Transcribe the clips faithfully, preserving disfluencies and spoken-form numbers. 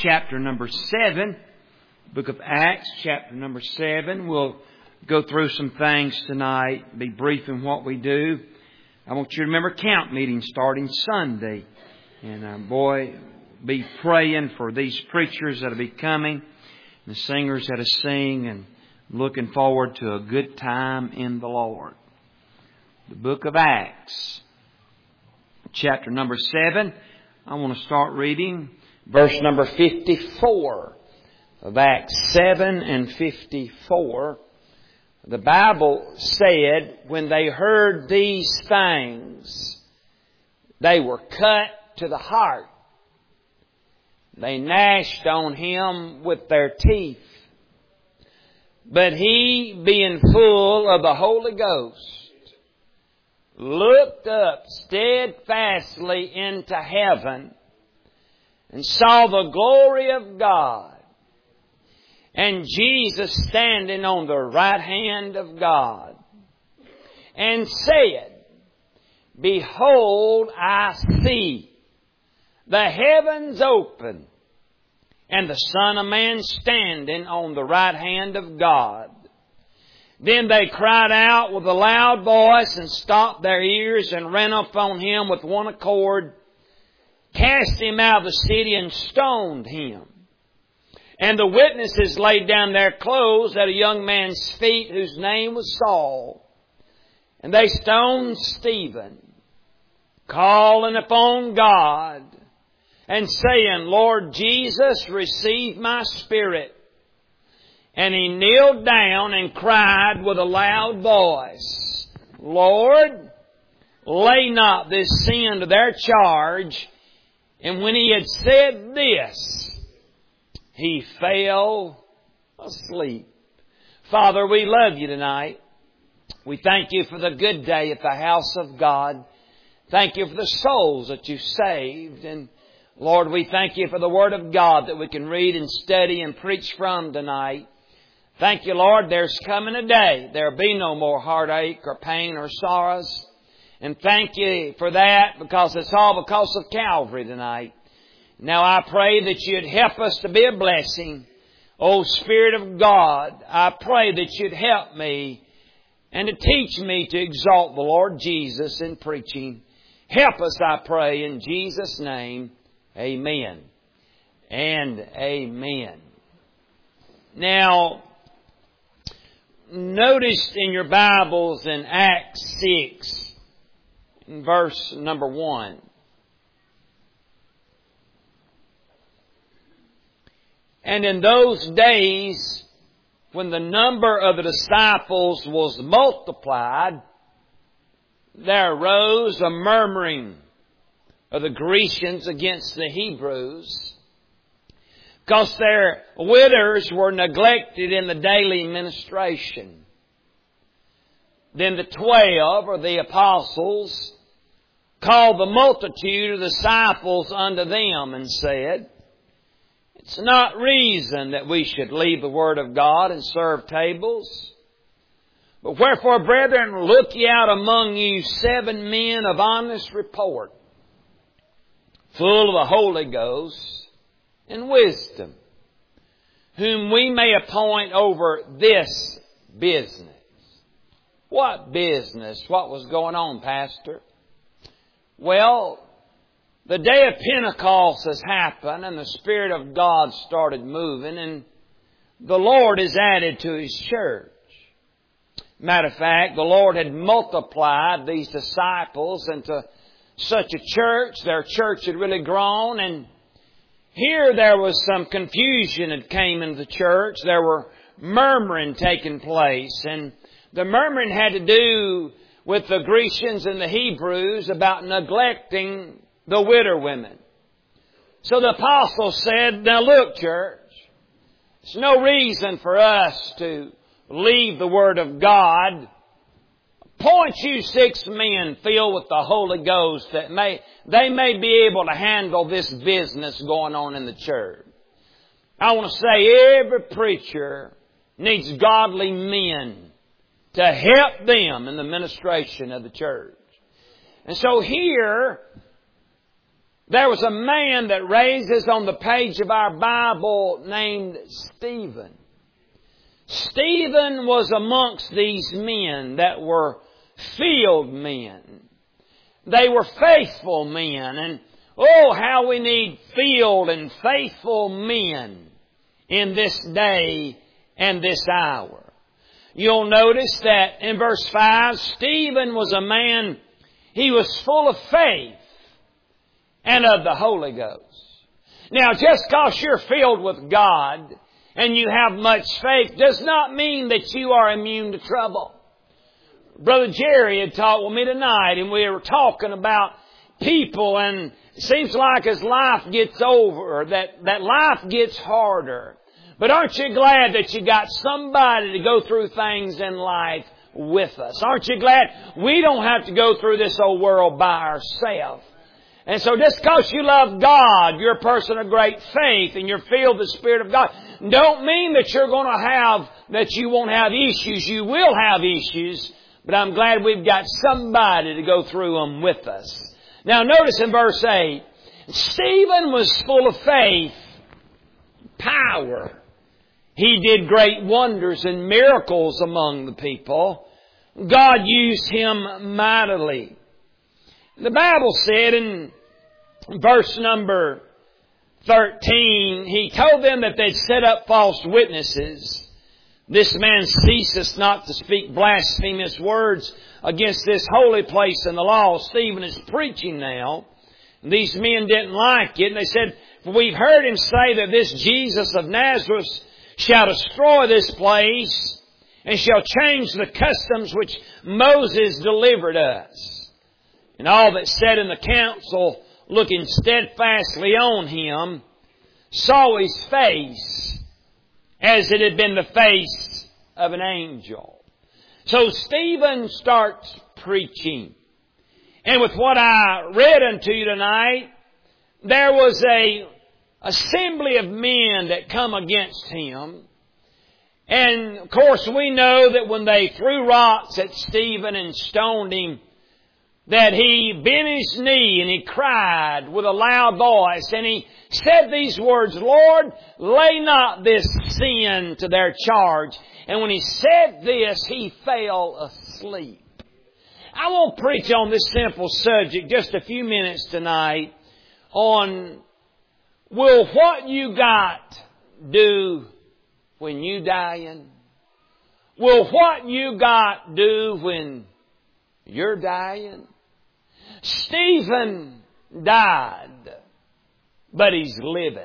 chapter number seven. Book of Acts, chapter number seven. We'll go through some things tonight, be brief in what we do. I want you to remember camp meeting starting Sunday. And uh, boy, be praying for these preachers that will be coming, the singers that will sing, and looking forward to a good time in the Lord. The book of Acts, chapter number seven. I want to start reading verse number fifty-four of Acts seven and fifty-four. The Bible said, when they heard these things, they were cut to the heart. They gnashed on him with their teeth. But he, being full of the Holy Ghost, looked up steadfastly into heaven and saw the glory of God and Jesus standing on the right hand of God, and said, Behold, I see the heavens open and the Son of Man standing on the right hand of God. Then they cried out with a loud voice and stopped their ears and ran up on him with one accord, cast him out of the city and stoned him. And the witnesses laid down their clothes at a young man's feet whose name was Saul. And they stoned Stephen, calling upon God and saying, Lord Jesus, receive my spirit. And he kneeled down and cried with a loud voice, Lord, lay not this sin to their charge. And when he had said this, he fell asleep. Father, we love you tonight. We thank you for the good day at the house of God. Thank you for the souls that you saved. And Lord, we thank you for the Word of God that we can read and study and preach from tonight. Thank you, Lord, there's coming a day there'll be no more heartache or pain or sorrows. And thank you for that, because it's all because of Calvary tonight. Now I pray that you'd help us to be a blessing. Oh, Spirit of God, I pray that you'd help me and to teach me to exalt the Lord Jesus in preaching. Help us, I pray, in Jesus' name. Amen and amen. Now, notice in your Bibles in Acts six, in verse number one. And in those days, when the number of the disciples was multiplied, there arose a murmuring of the Grecians against the Hebrews, because their widows were neglected in the daily ministration. Then the twelve, or the apostles, called the multitude of disciples unto them and said, It's not reason that we should leave the Word of God and serve tables. But wherefore, brethren, look ye out among you seven men of honest report, full of the Holy Ghost and wisdom, whom we may appoint over this business. What business? What was going on, Pastor? Well, the day of Pentecost has happened and the Spirit of God started moving, and the Lord is added to His church. Matter of fact, the Lord had multiplied these disciples into such a church. Their church had really grown, and here there was some confusion that came into the church. There were murmuring taking place, and the murmuring had to do with the Grecians and the Hebrews about neglecting the widow women. So the apostles said, now look, church, there's no reason for us to leave the Word of God. Appoint you six men filled with the Holy Ghost that may they may be able to handle this business going on in the church. I want to say every preacher needs godly men to help them in the ministration of the church. And so here, there was a man that raises on the page of our Bible named Stephen. Stephen was amongst these men that were field men. They were faithful men. And oh, how we need field and faithful men in this day and this hour. You'll notice that in verse five, Stephen was a man, he was full of faith and of the Holy Ghost. Now, just because you're filled with God and you have much faith does not mean that you are immune to trouble. Brother Jerry had talked with me tonight, and we were talking about people, and it seems like as life gets over, that, that life gets harder. But aren't you glad that you got somebody to go through things in life with us? Aren't you glad we don't have to go through this old world by ourselves? And so just because you love God, you're a person of great faith, and you're filled with the Spirit of God, don't mean that you're going to have, that you won't have issues. You will have issues, but I'm glad we've got somebody to go through them with us. Now notice in verse eight, Stephen was full of faith, power. He did great wonders and miracles among the people. God used him mightily. The Bible said in verse number thirteen, he told them that they'd set up false witnesses. This man ceaseth not to speak blasphemous words against this holy place and the law. Stephen is preaching now. These men didn't like it, and they said, we've heard him say that this Jesus of Nazareth shall destroy this place and shall change the customs which Moses delivered us. And all that sat in the council, looking steadfastly on him, saw his face as it had been the face of an angel. So Stephen starts preaching. And with what I read unto you tonight, there was a assembly of men that come against him. And of course we know that when they threw rocks at Stephen and stoned him, that he bent his knee and he cried with a loud voice, and he said these words, Lord, lay not this sin to their charge. And when he said this, he fell asleep. I won't preach on this simple subject just a few minutes tonight on, will what you got do when you dying? Will what you got do when you're dying? Stephen died, but he's living.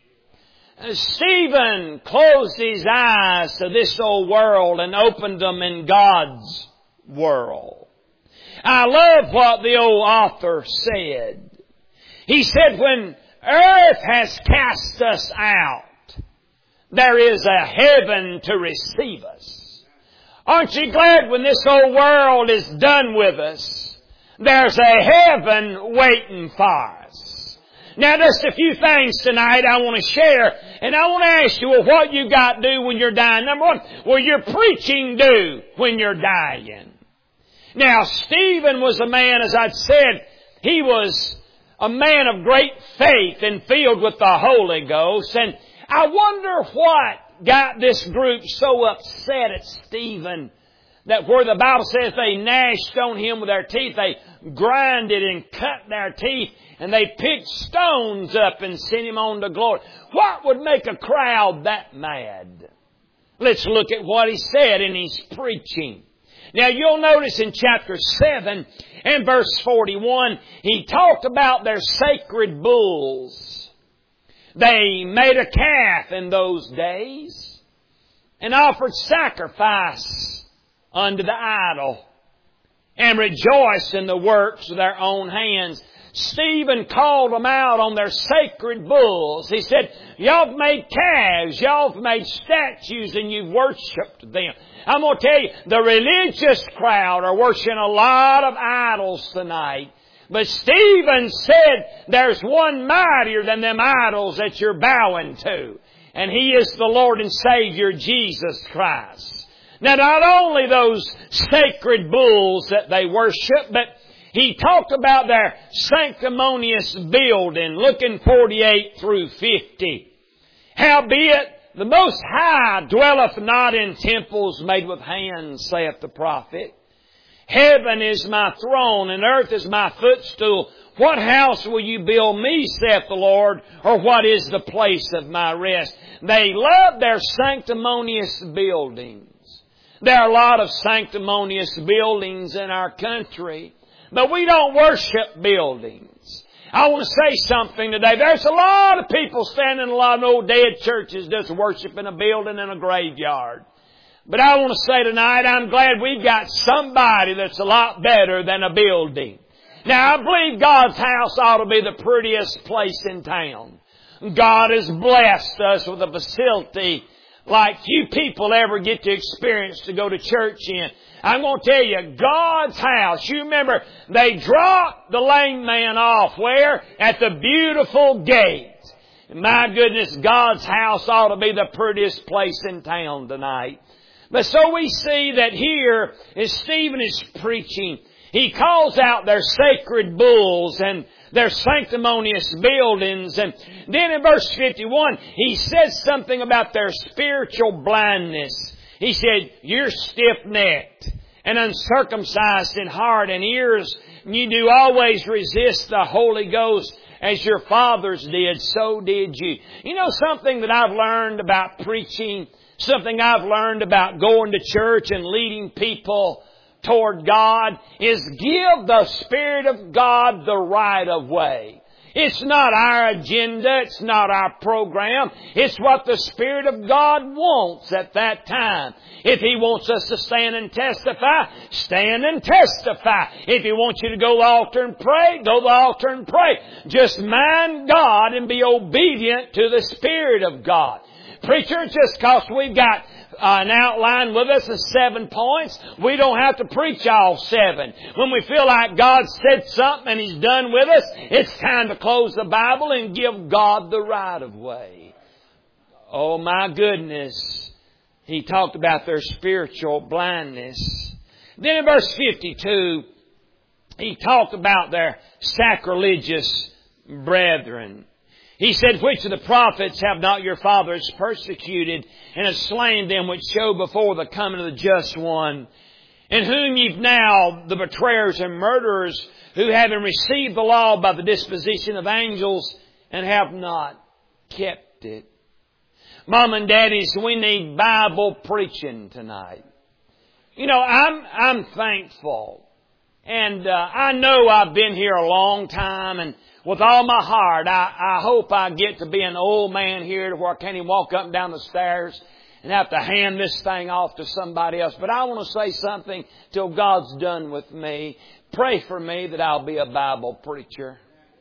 Stephen closed his eyes to this old world and opened them in God's world. I love what the old author said. He said, when earth has cast us out, there is a heaven to receive us. Aren't you glad when this old world is done with us, there's a heaven waiting for us? Now just a few things tonight I want to share, and I want to ask you, well, what you got to do when you're dying? Number one, will your preaching do when you're dying? Now Stephen was a man, as I'd said, he was a man of great faith and filled with the Holy Ghost. And I wonder what got this group so upset at Stephen that where the Bible says they gnashed on him with their teeth, they grinded and cut their teeth, and they picked stones up and sent him on to glory. What would make a crowd that mad? Let's look at what he said in his preaching. Now you'll notice in chapter seven and verse forty-one, he talked about their sacred bulls. They made a calf in those days and offered sacrifice unto the idol and rejoiced in the works of their own hands. Stephen called them out on their sacred bulls. He said, y'all have made calves, y'all have made statues, and you've worshipped them. I'm going to tell you, the religious crowd are worshiping a lot of idols tonight. But Stephen said, there's one mightier than them idols that you're bowing to. And He is the Lord and Savior, Jesus Christ. Now, not only those sacred bulls that they worship, but He talked about their sanctimonious building, looking forty-eight through fifty. Howbeit, the Most High dwelleth not in temples made with hands, saith the prophet. Heaven is my throne, and earth is my footstool. What house will you build me, saith the Lord, or what is the place of my rest? They love their sanctimonious buildings. There are a lot of sanctimonious buildings in our country, but we don't worship buildings. I want to say something today. There's a lot of people standing in a lot of old dead churches just worshiping a building in a graveyard. But I want to say tonight, I'm glad we've got somebody that's a lot better than a building. Now, I believe God's house ought to be the prettiest place in town. God has blessed us with a facility like few people ever get to experience to go to church in. I'm going to tell you, God's house, you remember, they dropped the lame man off where? At the beautiful gate. My goodness, God's house ought to be the prettiest place in town tonight. But so we see that here, as Stephen is preaching, he calls out their sacred bulls and their sanctimonious buildings. And then in verse fifty-one, he says something about their spiritual blindness. He said, you're stiff-necked and uncircumcised in heart and ears. You do always resist the Holy Ghost as your fathers did, so did you. You know something that I've learned about preaching, something I've learned about going to church and leading people toward God, is give the Spirit of God the right of way. It's not our agenda. It's not our program. It's what the Spirit of God wants at that time. If He wants us to stand and testify, stand and testify. If He wants you to go to the altar and pray, go to the altar and pray. Just mind God and be obedient to the Spirit of God. Preacher, just because we've got uh, an outline with us of seven points, we don't have to preach all seven. When we feel like God said something and He's done with us, it's time to close the Bible and give God the right of way. Oh my goodness. He talked about their spiritual blindness. Then in verse fifty-two, he talked about their sacrilegious brethren. He said, which of the prophets have not your fathers persecuted and have slain them which show before the coming of the just one? In whom you've now the betrayers and murderers, who having received the law by the disposition of angels and have not kept it. Mom and daddies, we need Bible preaching tonight. You know, I'm, I'm thankful. And uh, I know I've been here a long time, and with all my heart, I, I hope I get to be an old man here to where I can't even walk up and down the stairs and have to hand this thing off to somebody else. But I want to say something till God's done with me. Pray for me that I'll be a Bible preacher.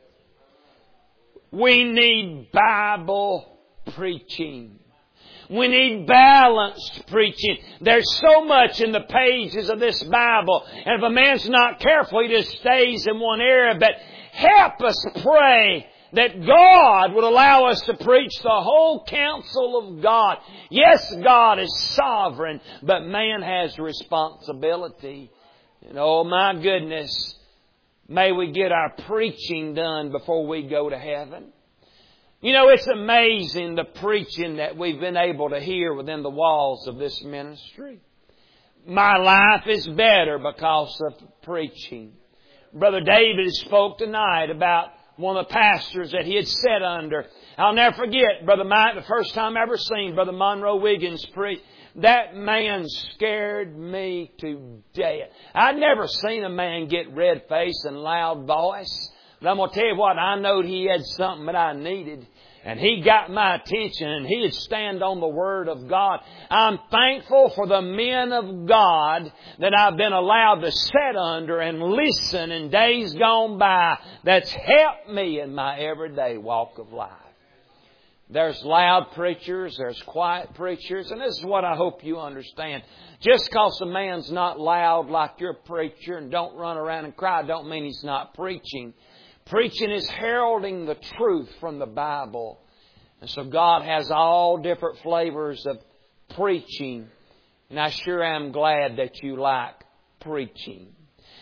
We need Bible preaching. We need balanced preaching. There's so much in the pages of this Bible. And if a man's not careful, he just stays in one area. But help us pray that God would allow us to preach the whole counsel of God. Yes, God is sovereign, but man has responsibility. And oh my goodness, may we get our preaching done before we go to heaven. You know, it's amazing the preaching that we've been able to hear within the walls of this ministry. My life is better because of preaching. Brother David spoke tonight about one of the pastors that he had sat under. I'll never forget, Brother Mike, the first time I ever seen Brother Monroe Wiggins preach. That man scared me to death. I'd never seen a man get red-faced and loud voice. But I'm going to tell you what, I knowed he had something that I needed. And he got my attention, and he'd stand on the Word of God. I'm thankful for the men of God that I've been allowed to sit under and listen in days gone by that's helped me in my everyday walk of life. There's loud preachers, there's quiet preachers, and this is what I hope you understand. Just because a man's not loud like your preacher and don't run around and cry, don't mean he's not preaching. Preaching is heralding the truth from the Bible. And so God has all different flavors of preaching. And I sure am glad that you like preaching.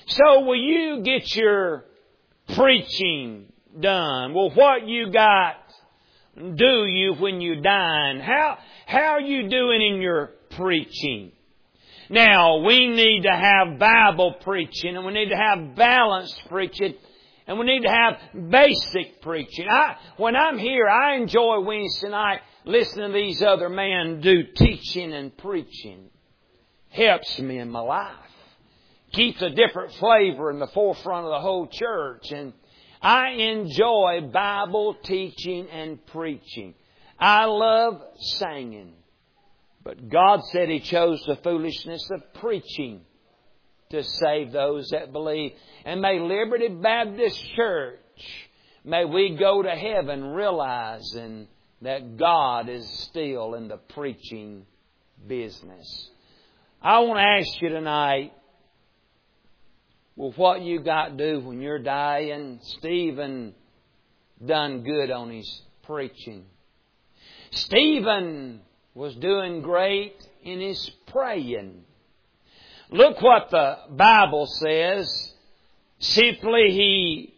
So will you get your preaching done? Well, what you got do you when you dine? How, how are you doing in your preaching? Now, we need to have Bible preaching, and we need to have balanced preaching, and we need to have basic preaching. I, when I'm here, I enjoy Wednesday night listening to these other men do teaching and preaching. Helps me in my life. Keeps a different flavor in the forefront of the whole church. And I enjoy Bible teaching and preaching. I love singing. But God said He chose the foolishness of preaching to save those that believe. And may Liberty Baptist Church, may we go to heaven realizing that God is still in the preaching business. I want to ask you tonight, well, what you got to do when you're dying? Stephen done good on his preaching. Stephen was doing great in his praying. Look what the Bible says. Simply he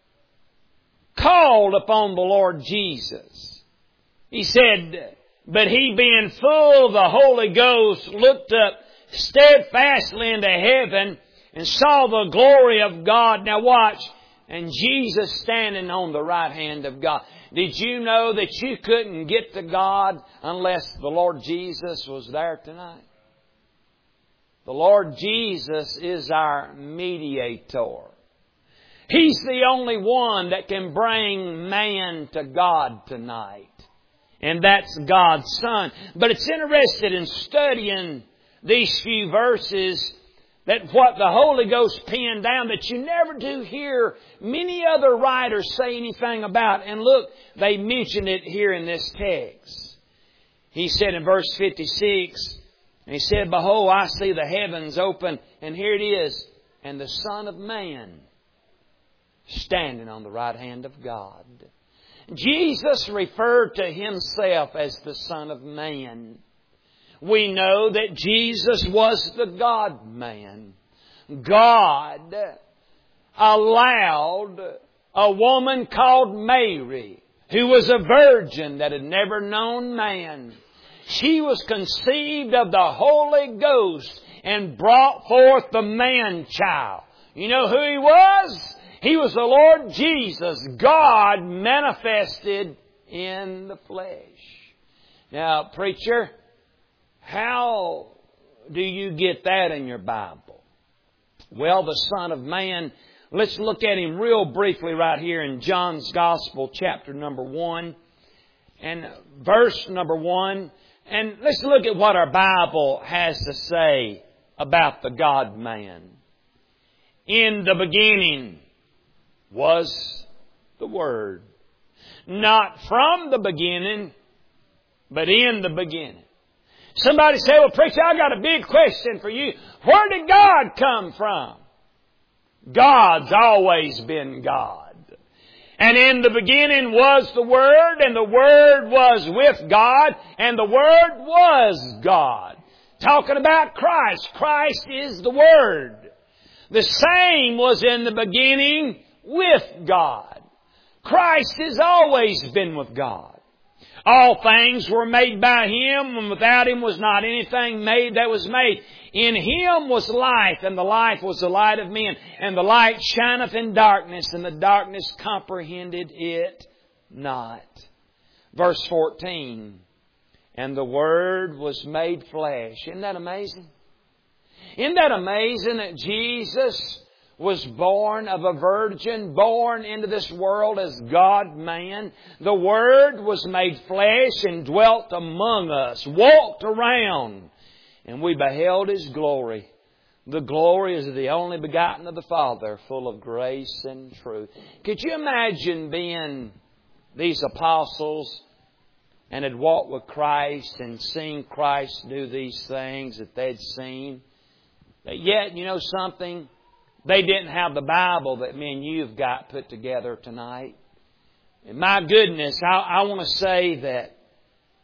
called upon the Lord Jesus. He said, but he being full of the Holy Ghost looked up steadfastly into heaven and saw the glory of God. Now watch. And Jesus standing on the right hand of God. Did you know that you couldn't get to God unless the Lord Jesus was there tonight? The Lord Jesus is our mediator. He's the only one that can bring man to God tonight. And that's God's Son. But it's interesting in studying these few verses that what the Holy Ghost penned down that you never do hear many other writers say anything about. And look, they mention it here in this text. He said in verse fifty-six, and He said, behold, I see the heavens open, and here it is, and the Son of Man standing on the right hand of God. Jesus referred to Himself as the Son of Man. We know that Jesus was the God-man. God allowed a woman called Mary, who was a virgin that had never known man. She was conceived of the Holy Ghost and brought forth the man-child. You know who He was? He was the Lord Jesus, God manifested in the flesh. Now, preacher, how do you get that in your Bible? Well, the Son of Man, let's look at Him real briefly right here in John's Gospel, chapter number one, and verse number one. And let's look at what our Bible has to say about the God-man. In the beginning was the Word. Not from the beginning, but in the beginning. Somebody say, well, preacher, I got a big question for you. Where did God come from? God's always been God. And in the beginning was the Word, and the Word was with God, and the Word was God. Talking about Christ. Christ is the Word. The same was in the beginning with God. Christ has always been with God. All things were made by Him, and without Him was not anything made that was made. In Him was life, and the life was the light of men. And the light shineth in darkness, and the darkness comprehended it not. Verse fourteen, and the Word was made flesh. Isn't that amazing? Isn't that amazing that Jesus was born of a virgin, born into this world as God-man. The Word was made flesh and dwelt among us, walked around, and we beheld His glory. The glory is of the only begotten of the Father, full of grace and truth. Could you imagine being these apostles and had walked with Christ and seen Christ do these things that they'd seen? But yet, you know something? They didn't have the Bible that me and you've got put together tonight. And my goodness, I, I want to say that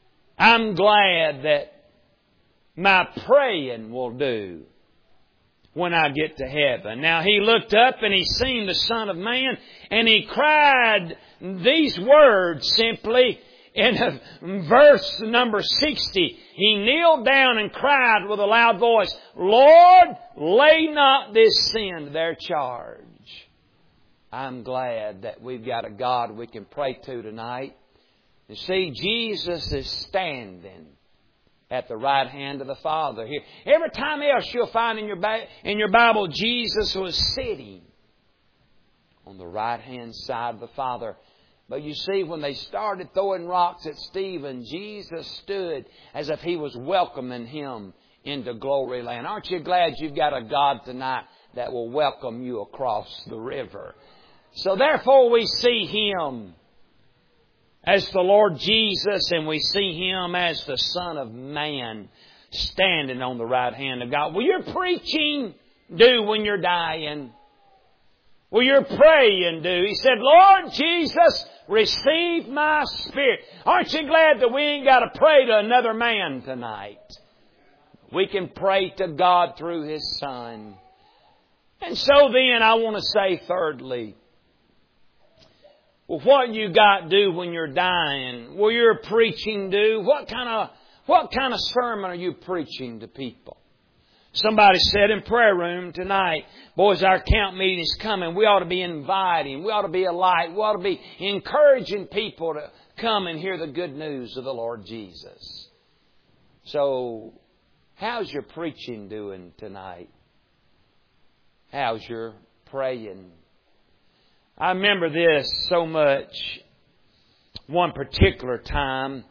I'm glad that my praying will do when I get to heaven. Now he looked up and he seen the Son of Man, and he cried these words simply in verse number sixty. He kneeled down and cried with a loud voice, Lord, lay not this sin to their charge. I'm glad that we've got a God we can pray to tonight. You see, Jesus is standing at the right hand of the Father here. Every time else you'll find in your, ba- in your Bible, Jesus was sitting on the right hand side of the Father. But you see, when they started throwing rocks at Stephen, Jesus stood as if He was welcoming him into glory land. Aren't you glad you've got a God tonight that will welcome you across the river? So therefore we see Him as the Lord Jesus, and we see Him as the Son of Man standing on the right hand of God. Will your preaching do when you're dying? Will your praying do? He said, Lord Jesus, receive my spirit. Aren't you glad that we ain't got to pray to another man tonight? We can pray to God through His Son. And so then I want to say thirdly, well, what you got do when you're dying? Will your preaching do? What kind of, what kind of sermon are you preaching to people? Somebody said in prayer room tonight, boys, our camp meeting is coming. We ought to be inviting. We ought to be a light. We ought to be encouraging people to come and hear the good news of the Lord Jesus. So, how's your preaching doing tonight? How's your praying? I remember this so much. One particular time,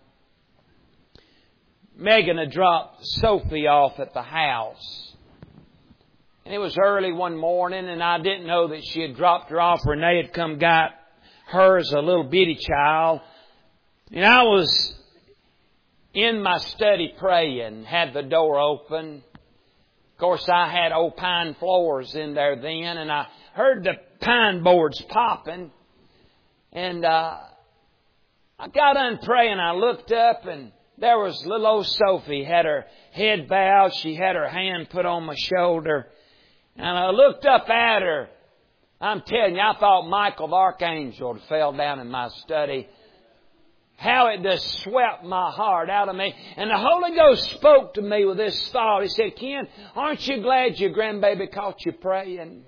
Megan had dropped Sophie off at the house. And it was early one morning, and I didn't know that she had dropped her off. Renee had come got her as a little bitty child. And I was in my study praying, had the door open. Of course, I had old pine floors in there then, and I heard the pine boards popping. And uh, I got on praying. I looked up, and there was little old Sophie, had her head bowed. She had her hand put on my shoulder. And I looked up at her. I'm telling you, I thought Michael the Archangel had fell down in my study. How it just swept my heart out of me. And the Holy Ghost spoke to me with this thought. He said, Ken, aren't you glad your grandbaby caught you praying?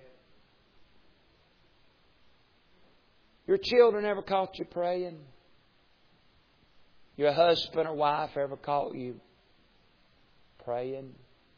Your children ever caught you praying? Your husband or wife ever caught you praying?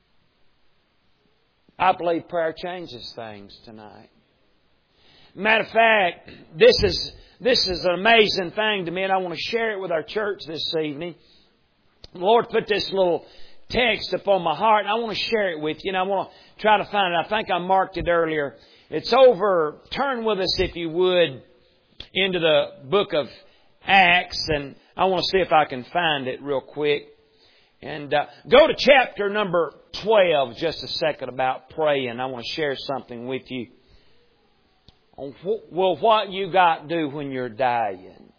I believe prayer changes things tonight. Matter of fact, this is this is an amazing thing to me, and I want to share it with our church this evening. The Lord put this little text upon my heart, and I want to share it with you, and I want to try to find it. I think I marked it earlier. It's over. Turn with us, if you would, into the book of Acts, and I want to see if I can find it real quick. And uh, go to chapter number twelve just a second about praying. I want to share something with you. On wh- well, what you got to do when you're dying.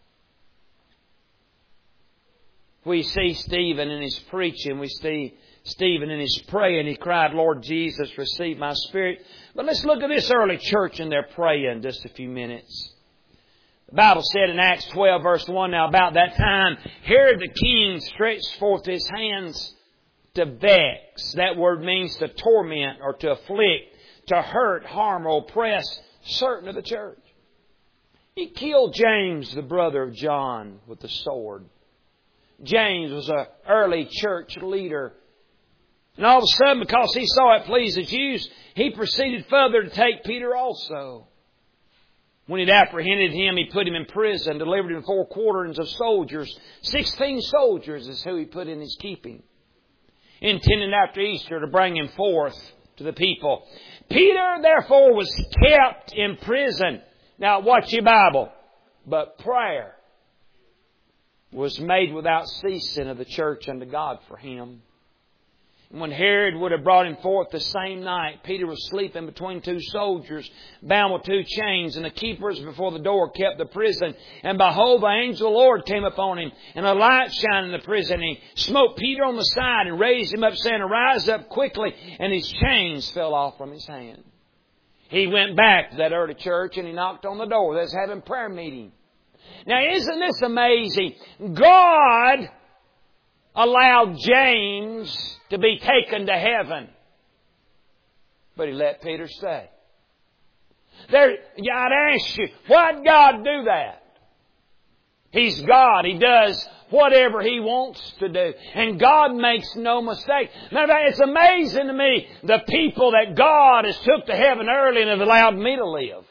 We see Stephen in his preaching. We see Stephen in his praying. He cried, Lord Jesus, receive my spirit. But let's look at this early church and their praying just a few minutes. The Bible said in Acts twelve verse one, now about that time, Herod the king stretched forth his hands to vex. That word means to torment or to afflict, to hurt, harm, or oppress certain of the church. He killed James, the brother of John, with the sword. James was an early church leader. And all of a sudden, because he saw it pleased the Jews, he proceeded further to take Peter also. When he'd apprehended him, he put him in prison, delivered him four quarterings of soldiers. Sixteen soldiers is who he put in his keeping, intending after Easter to bring him forth to the people. Peter, therefore, was kept in prison. Now, watch your Bible. But prayer was made without ceasing of the church unto God for him. When Herod would have brought him forth the same night, Peter was sleeping between two soldiers, bound with two chains, and the keepers before the door kept the prison. And behold, the angel of the Lord came upon him, and a light shined in the prison. And he smote Peter on the side and raised him up, saying, Arise up quickly. And his chains fell off from his hand. He went back to that early church and he knocked on the door. They was having prayer meeting. Now, isn't this amazing? God allowed James to be taken to heaven, but He let Peter stay. There, I'd ask you, why did God do that? He's God. He does whatever He wants to do. And God makes no mistake. Matter of fact, it's amazing to me the people that God has took to heaven early and have allowed me to live.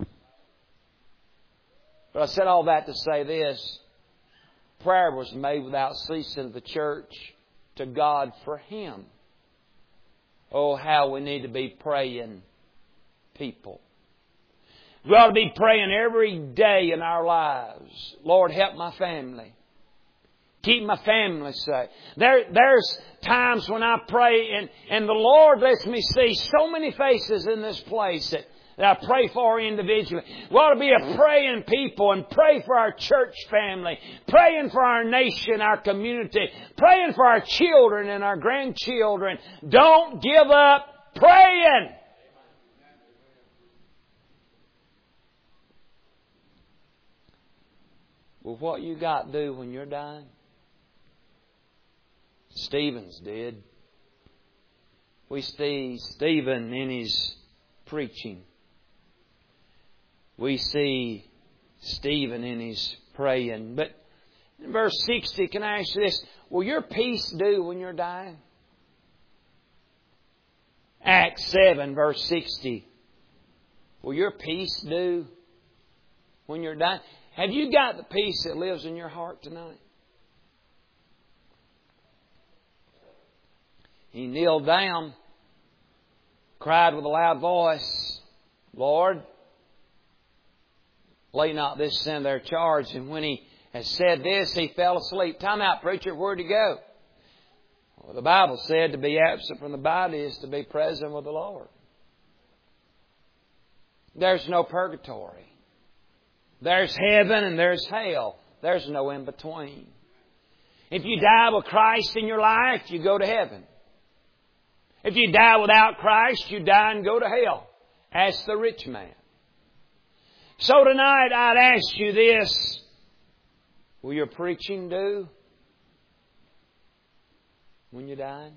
But I said all that to say this. Prayer was made without ceasing of the church to God for Him. Oh, how we need to be praying people. We ought to be praying every day in our lives. Lord, help my family. Keep my family safe. There, there's times when I pray and, and the Lord lets me see so many faces in this place that that I pray for individually. We ought to be a praying people and pray for our church family, praying for our nation, our community, praying for our children and our grandchildren. Don't give up praying. Well, what you got to do when you're dying? Stephen's did. We see Stephen in his preaching. We see Stephen in his praying. But in verse sixty, can I ask you this? Will your peace do when you're dying? Acts seven, verse sixty. Will your peace do when you're dying? Have you got the peace that lives in your heart tonight? He kneeled down, cried with a loud voice, Lord, lay not this sin their charge. And when he had said this, he fell asleep. Time out, preacher. Where'd he go? Well, the Bible said to be absent from the body is to be present with the Lord. There's no purgatory. There's heaven and there's hell. There's no in between. If you die with Christ in your life, you go to heaven. If you die without Christ, you die and go to hell. Ask the rich man. So tonight I'd ask you this. Will your preaching do when you're dying?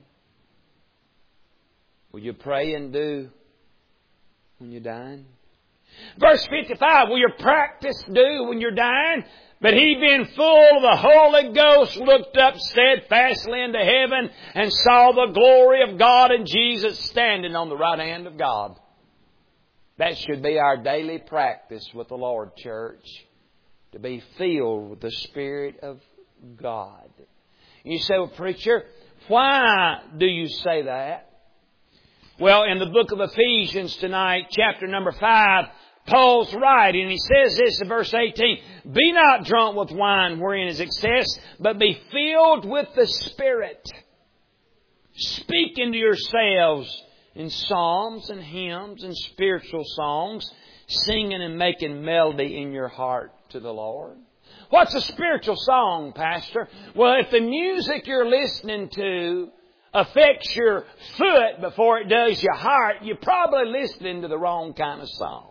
Will your praying do when you're dying? Verse fifty-five, will your practice do when you're dying? But he, being full of the Holy Ghost, looked up steadfastly into heaven and saw the glory of God and Jesus standing on the right hand of God. That should be our daily practice with the Lord, church. To be filled with the Spirit of God. You say, well, preacher, why do you say that? Well, in the book of Ephesians tonight, chapter number five, Paul's writing, and he says this in verse eighteen, Be not drunk with wine wherein is excess, but be filled with the Spirit. Speaking to yourselves in psalms and hymns and spiritual songs, singing and making melody in your heart to the Lord. What's a spiritual song, Pastor? Well, if the music you're listening to affects your foot before it does your heart, you're probably listening to the wrong kind of song.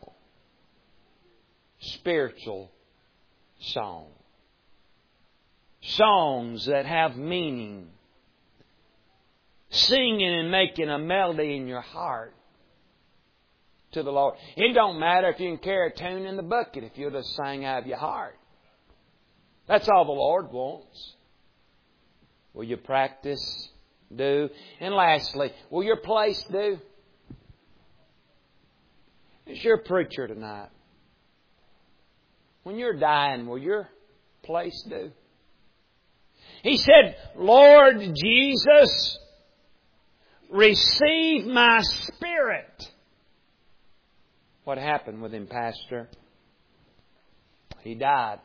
Spiritual song. Songs that have meaning. Singing and making a melody in your heart to the Lord. It don't matter if you can carry a tune in the bucket if you'll just sing out of your heart. That's all the Lord wants. Will your practice do? And lastly, will your place do? Is your preacher tonight? When you're dying, will your place do? He said, Lord Jesus, receive my spirit. What happened with him, Pastor? He died.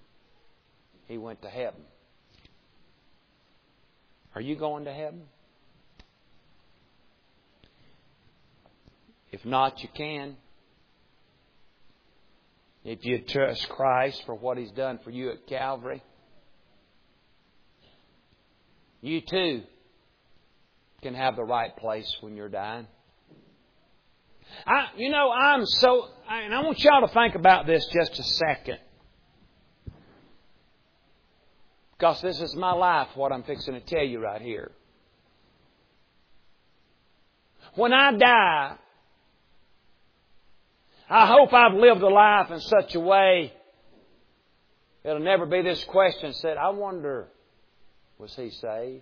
He went to heaven. Are you going to heaven? If not, you can. If you trust Christ for what He's done for you at Calvary, you too can have the right place when you're dying. I, you know, I'm so, and I want y'all to think about this just a second. Because this is my life, what I'm fixing to tell you right here. When I die, I hope I've lived a life in such a way it'll never be this question said, I wonder, was he saved?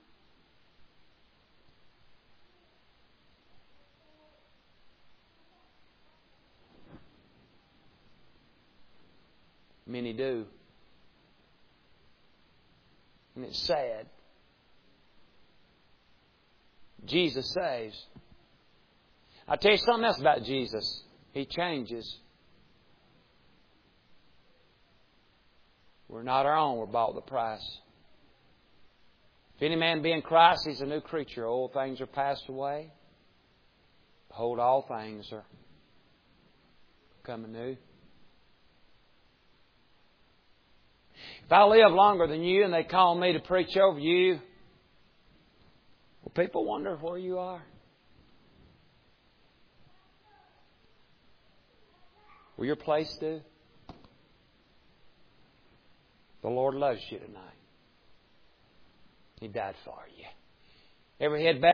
Many do. And it's sad. Jesus saves. I'll tell you something else about Jesus. He changes. We're not our own. We're bought with a price. If any man be in Christ, he's a new creature. Old things are passed away. Behold, all things are becoming new. If I live longer than you and they call me to preach over you, will people wonder where you are? Will your place do? The Lord loves you tonight. He died for you. Every head back.